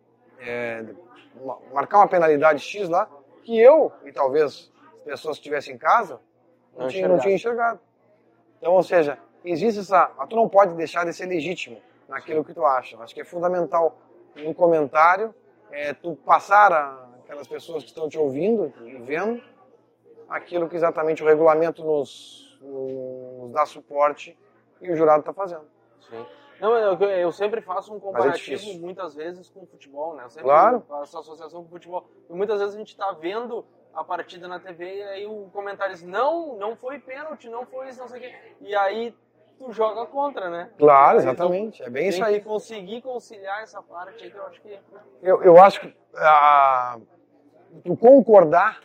é, marcar uma penalidade X lá, que eu, e talvez as pessoas que estivessem em casa, não, não, tinha, não tinha enxergado. Então, ou seja, existe essa... Tu não pode deixar de ser legítimo naquilo que tu acha. Acho que é fundamental no comentário é, tu passar a aquelas pessoas que estão te ouvindo e vendo aquilo que exatamente o regulamento nos, nos dá suporte e o jurado está fazendo. Sim. Não, eu, eu sempre faço um comparativo é muitas vezes com o futebol, né? Eu sempre claro. faço associação com o futebol. E muitas vezes a gente está vendo a partida na T V e aí o comentário diz, não, não foi pênalti, não foi isso, não sei o quê. E aí tu joga contra, né? Claro, exatamente. Então, é bem isso aí. Tem que conseguir conciliar essa parte aí que eu acho que... Eu, eu acho que ah, tu concordar,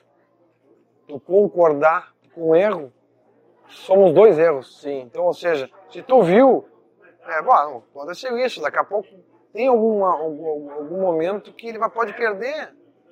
tu concordar com o erro, somos dois erros. Sim. Então, ou seja, se tu viu, é, bom, aconteceu isso, daqui a pouco tem alguma, algum, algum momento que ele vai, pode perder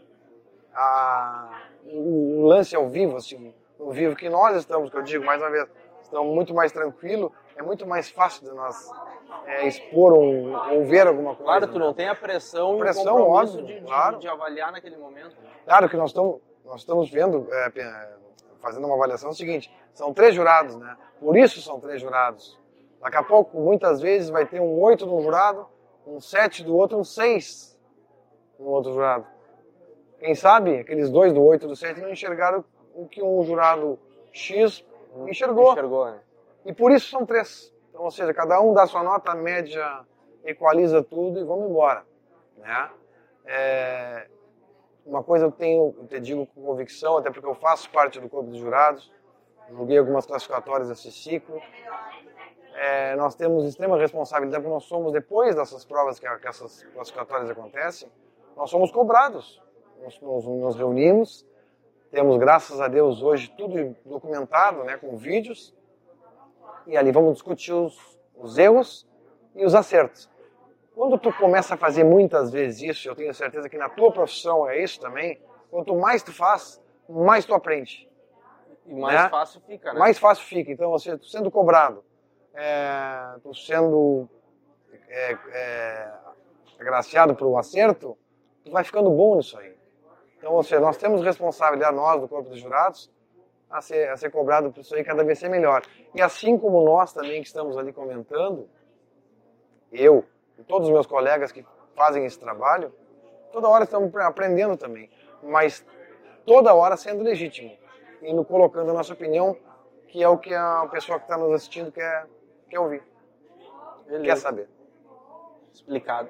a, o, o lance ao vivo, assim, no vivo que nós estamos, que eu digo mais uma vez, estamos muito mais tranquilo, é muito mais fácil de nós é, expor um, ou ver alguma coisa. Claro, tu não tem a pressão, pressão e o compromisso óbvio, de, claro. de, de avaliar naquele momento. Claro que nós estamos, nós estamos vendo, é, fazendo uma avaliação, é o seguinte, são três jurados, né? Por isso são três jurados. Daqui a pouco, muitas vezes, vai ter um oito de um jurado, um sete do outro, um seis no outro jurado. Quem sabe, aqueles dois do oito e do sete não enxergaram o que um jurado X enxergou. Enxergou, né? E por isso são três. Então, ou seja, cada um dá sua nota, a média equaliza tudo e vamos embora. Né? É... Uma coisa eu tenho, eu te digo com convicção, até porque eu faço parte do corpo de jurados, joguei algumas classificatórias desse ciclo. É, nós temos extrema responsabilidade, porque nós somos, depois dessas provas que, que essas classificatórias acontecem, nós somos cobrados. Nós nos, nos reunimos, temos, graças a Deus, hoje tudo documentado, né, com vídeos, e ali vamos discutir os, os erros e os acertos. Quando tu começa a fazer muitas vezes isso, eu tenho certeza que na tua profissão é isso também, quanto mais tu faz, mais tu aprende. E mais né? fácil fica, né? Mais fácil fica. Então, você sendo cobrado, é, tu sendo é, é, agraciado pelo acerto, tu vai ficando bom nisso aí. Então, ou seja, nós temos responsabilidade, nós, do Corpo dos Jurados, a ser, a ser cobrado por isso aí cada vez ser melhor. E assim como nós também que estamos ali comentando, eu e todos os meus colegas que fazem esse trabalho, toda hora estamos aprendendo também, mas toda hora sendo legítimo, indo colocando a nossa opinião, que é o que a pessoa que está nos assistindo quer, quer ouvir, Beleza. Quer saber. Explicado.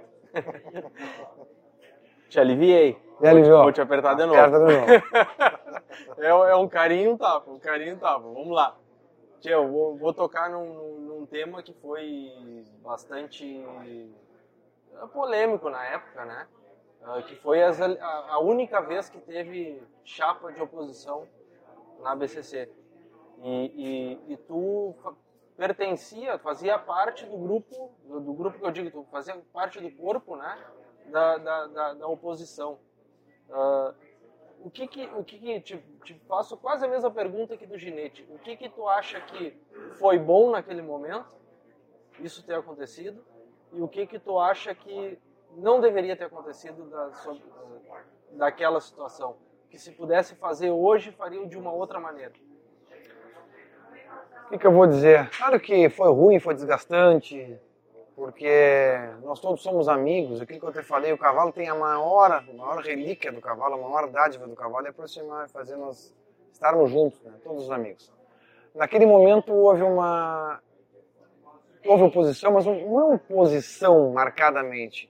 Te aliviei. Me aliviou. Vou te apertar de novo. Aperta de novo. é, é um carinho um tapa, um carinho um tapa. Vamos lá. Tia, eu vou, vou tocar num, num tema que foi bastante polêmico na época, né? Uh, que foi as, a, a única vez que teve chapa de oposição na B C C. E, e, e tu pertencia, fazia parte do grupo, do, do grupo que eu digo, tu fazia parte do corpo, né? Da, da, da, da oposição. Uh, o que que, o que, que te, te faço quase a mesma pergunta aqui do Ginete. O que que tu acha que foi bom naquele momento, isso ter acontecido, e o que que tu acha que não deveria ter acontecido da, sobre, daquela situação? Que se pudesse fazer hoje, faria de uma outra maneira? O que, que eu vou dizer? Claro que foi ruim, foi desgastante, porque nós todos somos amigos. Aquilo que eu te falei, o cavalo tem a maior, a maior relíquia do cavalo, a maior dádiva do cavalo é aproximar, fazer nós estarmos juntos, né? Todos os amigos. Naquele momento houve uma houve oposição, mas não é oposição marcadamente.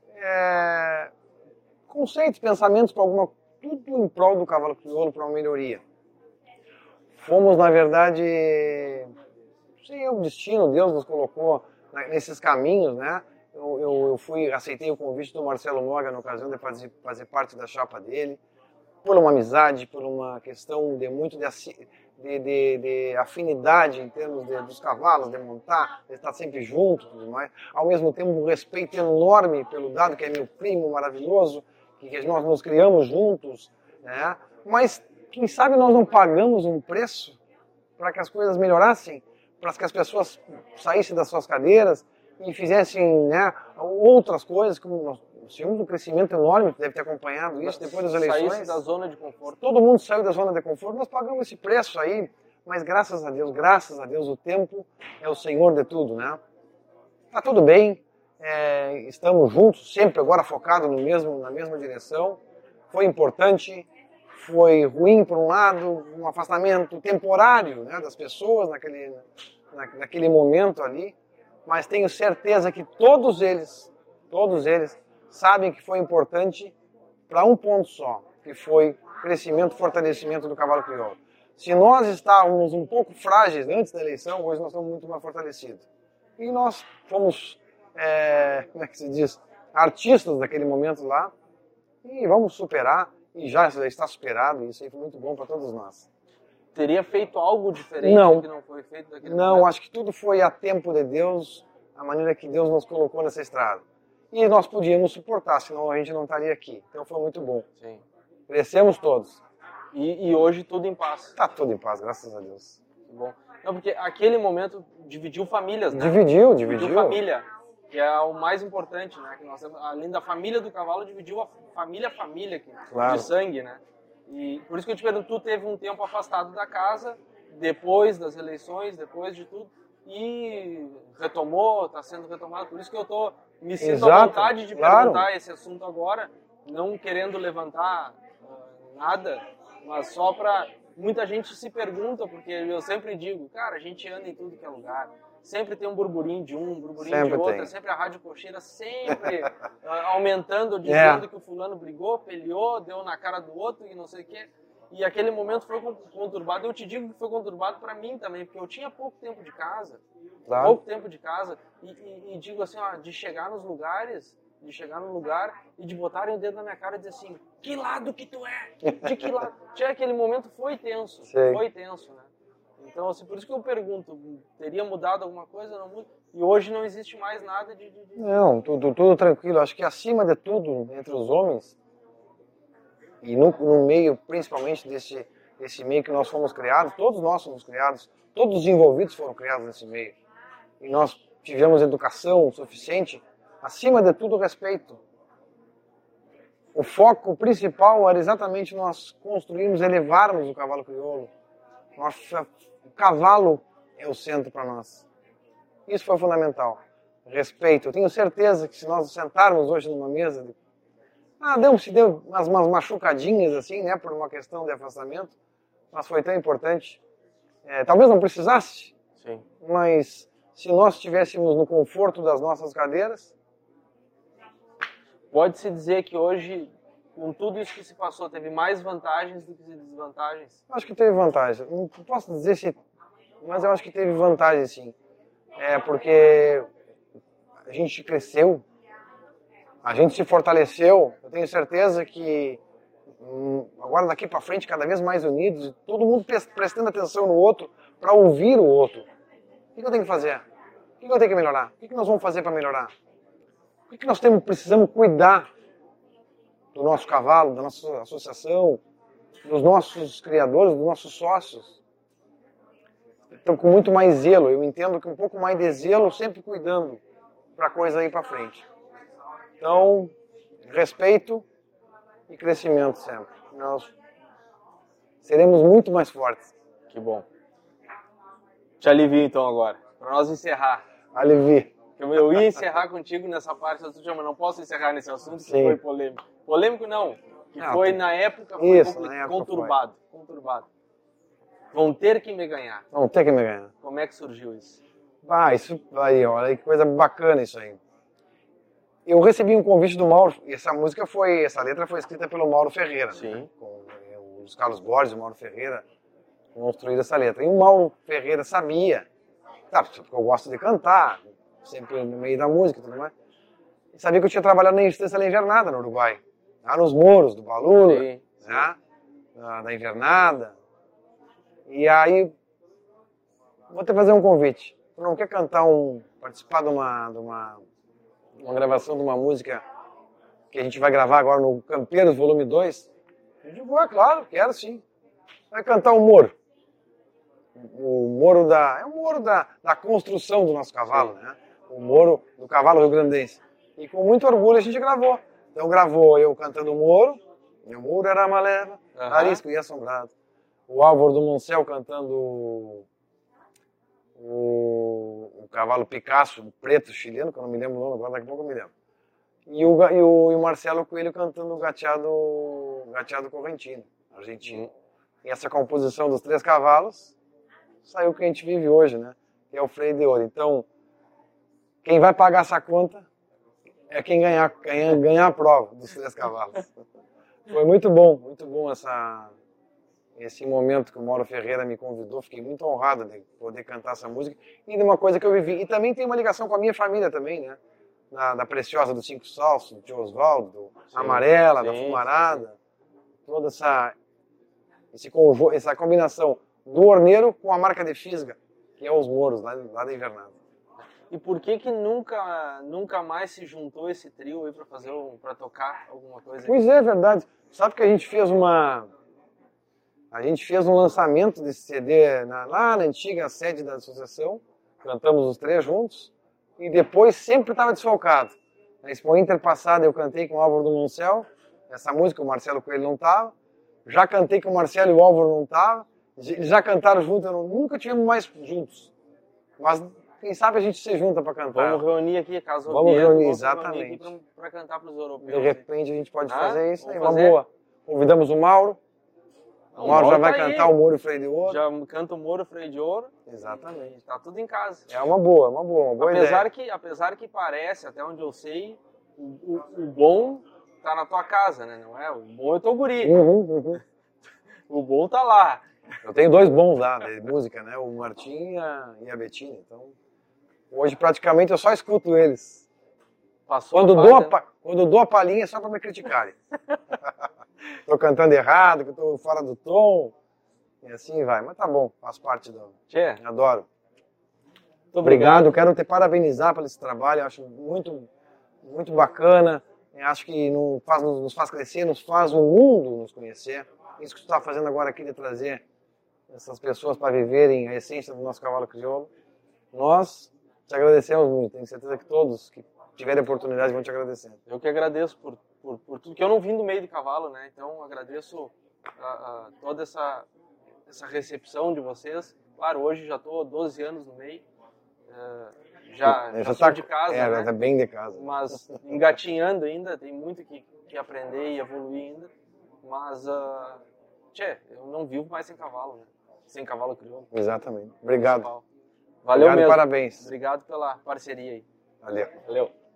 É, conceitos, pensamentos para alguma, tudo em prol do cavalo crioulo, para uma melhoria. Fomos, na verdade, sei, o destino, Deus nos colocou nesses caminhos, né? Eu, eu, eu fui, aceitei o convite do Marcelo Moga na ocasião de fazer, fazer parte da chapa dele, por uma amizade, por uma questão de muito de, de, de, de afinidade em termos de, dos cavalos, de montar, de estar sempre junto, tudo mais. Ao mesmo tempo, um respeito enorme pelo Dado, que é meu primo maravilhoso, que, que nós nos criamos juntos, né? Mas quem sabe nós não pagamos um preço para que as coisas melhorassem, para que as pessoas saíssem das suas cadeiras e fizessem, né, outras coisas, como nós tivemos um crescimento enorme, que deve ter acompanhado isso depois das eleições. Saísse da zona de conforto. Todo mundo saiu da zona de conforto, nós pagamos esse preço aí, mas graças a Deus, graças a Deus, o tempo é o Senhor de tudo, né? Tá tudo bem, é, estamos juntos, sempre agora focados no mesmo, na mesma direção. Foi importante. Foi ruim, por um lado, um afastamento temporário, né, das pessoas naquele, na, naquele momento ali, mas tenho certeza que todos eles, todos eles, sabem que foi importante para um ponto só, que foi o crescimento e fortalecimento do cavalo crioulo. Se nós estávamos um pouco frágeis antes da eleição, hoje nós estamos muito mais fortalecidos. E nós fomos, é, como é que se diz, artistas daquele momento lá, e vamos superar. E já está superado, e isso aí foi muito bom para todos nós. Teria feito algo diferente não, que não foi feito daquele Não, momento? acho que tudo foi a tempo de Deus, a maneira que Deus nos colocou nessa estrada. E nós podíamos suportar, senão a gente não estaria aqui. Então foi muito bom. Sim. Crescemos todos. E, e hoje tudo em paz? Está tudo em paz, graças a Deus. Que bom. Não, porque aquele momento dividiu famílias, né? Dividiu, dividiu. Dividiu família, que é o mais importante, né? Que nós, além da família do cavalo, dividiu a família, família, que, claro. De sangue, né? E por isso que eu te pergunto, tu teve um tempo afastado da casa, depois das eleições, depois de tudo, e retomou, está sendo retomado. Por isso que eu tô me sinto Exato, à vontade de claro. perguntar esse assunto agora, não querendo levantar uh, nada, mas só para muita gente se pergunta, porque eu sempre digo, cara, a gente anda em tudo que é lugar. Sempre tem um burburinho de um, um burburinho sempre de outro, tem. sempre a rádio cocheira sempre uh, aumentando, dizendo é. que o fulano brigou, peleou, deu na cara do outro e não sei o quê. E aquele momento foi conturbado. Eu te digo que foi conturbado para mim também, porque eu tinha pouco tempo de casa, claro. pouco tempo de casa, e, e, e digo assim, ó, de chegar nos lugares, de chegar no lugar e de botarem o dedo na minha cara e dizer assim, que lado que tu é? De que lado? Tinha aquele momento foi tenso, Sei. foi tenso, né? Então, assim, por isso que eu pergunto, teria mudado alguma coisa? Não muda? E hoje não existe mais nada de... de, de... Não, tudo, tudo tranquilo. Acho que acima de tudo, entre os homens, e no, no meio, principalmente desse, desse meio que nós fomos criados, todos nós fomos criados, todos os envolvidos foram criados nesse meio. E nós tivemos educação suficiente, acima de tudo, respeito. O foco principal era exatamente nós construirmos, elevarmos o cavalo crioulo. Nossa, o cavalo é o centro para nós. Isso foi fundamental. Respeito. Eu tenho certeza que se nós sentarmos hoje numa mesa, de... ah, deu, se deu umas, umas machucadinhas assim, né, por uma questão de afastamento, mas foi tão importante. É, talvez não precisasse, Sim. Mas se nós estivéssemos no conforto das nossas cadeiras... Pode-se dizer que hoje, com tudo isso que se passou, teve mais vantagens do que desvantagens? Acho que teve vantagem. Não posso dizer se... Mas eu acho que teve vantagem, sim. É porque a gente cresceu, a gente se fortaleceu. Eu tenho certeza que agora daqui para frente, cada vez mais unidos, todo mundo prestando atenção no outro para ouvir o outro. O que eu tenho que fazer? O que eu tenho que melhorar? O que nós vamos fazer para melhorar? O que nós temos, precisamos cuidar do nosso cavalo, da nossa associação, dos nossos criadores, dos nossos sócios? Então, com muito mais zelo, eu entendo que um pouco mais de zelo, sempre cuidando para a coisa ir para frente. Então, respeito e crescimento sempre. Nós seremos muito mais fortes. Que bom. Te alivio então agora, para nós encerrar. Alivie. Eu, eu ia encerrar contigo nessa parte, mas não posso encerrar nesse assunto, que Sim. foi polêmico. Polêmico não, que Não, foi tem- na época, foi Isso, compli- na época conturbado, conturbado. Vão ter que me ganhar. Não tem que me ganhar. Como é que surgiu isso? Ah, isso aí, olha que coisa bacana isso aí. Eu recebi um convite do Mauro, e essa música foi, essa letra foi escrita pelo Mauro Ferreira. Sim. Né? Com os Carlos Borges e o Mauro Ferreira construíram essa letra. E o Mauro Ferreira sabia, tá, porque eu gosto de cantar, sempre no meio da música e tudo mais, e sabia que eu tinha trabalhado na Instância da Invernada, no Uruguai. Lá nos Moros, do Balula, Sim, sim. né? Da, da Invernada. E aí, vou te fazer um convite. Tu não quer cantar um, participar de uma, de uma, uma gravação de uma música que a gente vai gravar agora no Campeiros Volume dois? Eu digo, é claro, quero sim. Vai cantar o Moro. O Moro da, é o Moro da, da construção do nosso cavalo, né? O Moro do cavalo rio-grandense. E com muito orgulho a gente gravou. Então gravou eu cantando o Moro, e o Moro era uma leva, Aham. arisco e assombrado. O Álvaro do Moncel cantando o, o, o cavalo Picasso, o preto chileno, que eu não me lembro o nome, agora daqui a pouco eu me lembro. E o, Ga- e o, e o Marcelo Coelho cantando o gateado, gateado correntino, argentino. E essa composição dos três cavalos saiu o que a gente vive hoje, né? Que é o freio de ouro. Então, quem vai pagar essa conta é quem ganhar, quem ganhar a prova dos três cavalos. Foi muito bom, muito bom essa, esse momento que o Mauro Ferreira me convidou. Fiquei muito honrado de poder cantar essa música e de uma coisa que eu vivi. E também tem uma ligação com a minha família também, né? Da, da Preciosa do Cinco Salsos, do tio Oswaldo, do Sim, Amarela, da sim, Fumarada. Toda essa, esse conjo, essa combinação do Orneiro com a marca de Fisga, que é os Moros, lá, lá da Invernada. E por que que nunca, nunca mais se juntou esse trio aí para fazer um, para tocar alguma coisa? Pois é, verdade. Sabe que a gente fez uma... A gente fez um lançamento desse C D na, lá na antiga sede da associação. Cantamos os três juntos. E depois sempre estava desfalcado. Na Expo Inter passada eu cantei com o Álvaro do Moncel. Essa música o Marcelo Coelho não estava. Já cantei com o Marcelo e o Álvaro não estavam. Eles já cantaram juntos. Eu não, nunca tivemos mais juntos. Mas quem sabe a gente se junta para cantar. Vamos reunir aqui, caso Vamos vier, reunir, vamos exatamente. para cantar para os europeus. De repente a gente pode Ah, fazer isso. vamos É uma fazer. boa. Convidamos o Mauro. O Mauro já vai tá cantar aí. o Moro e o Freio de Ouro. Já canta o Moro, Freio de Ouro. Exatamente. Tá tudo em casa. É uma boa, é uma boa, uma boa apesar ideia. que apesar que parece, até onde eu sei, o, o, o bom tá na tua casa, né? Não é? O bom é teu guri. Uhum, uhum. O bom tá lá. Eu tenho dois bons lá de música, né? O Martim e a, e a Betina. Então, hoje praticamente eu só escuto eles. Passou Quando a dou a, fase, pa- quando dou a palhinha é só para me criticarem. Tô cantando errado, que eu tô fora do tom. E assim vai. Mas tá bom, faz parte do... Tchê, Adoro. muito Obrigado, obrigado. quero te parabenizar pelo esse trabalho, eu acho muito, muito bacana, eu acho que não faz, nos faz crescer, nos faz o mundo nos conhecer. Isso que tu está fazendo agora aqui de trazer essas pessoas para viverem a essência do nosso cavalo crioulo. Nós te agradecemos muito, tenho certeza que todos que tiverem oportunidade vão te agradecer. Eu que agradeço por, por, por tudo, que eu não vim do meio de cavalo, né? Então agradeço a, a, toda essa, essa recepção de vocês. Claro, hoje já estou doze anos no meio, é, já, já, Já sou tá- de casa, é, né? tá bem de casa. Mas engatinhando ainda, tem muito que, que aprender e evoluir ainda. Mas, uh, tchê, eu não vivo mais sem cavalo, né? Sem cavalo crioulo. Exatamente. Obrigado. Valeu Obrigado e mesmo. parabéns. Obrigado pela parceria aí. Valeu. Valeu.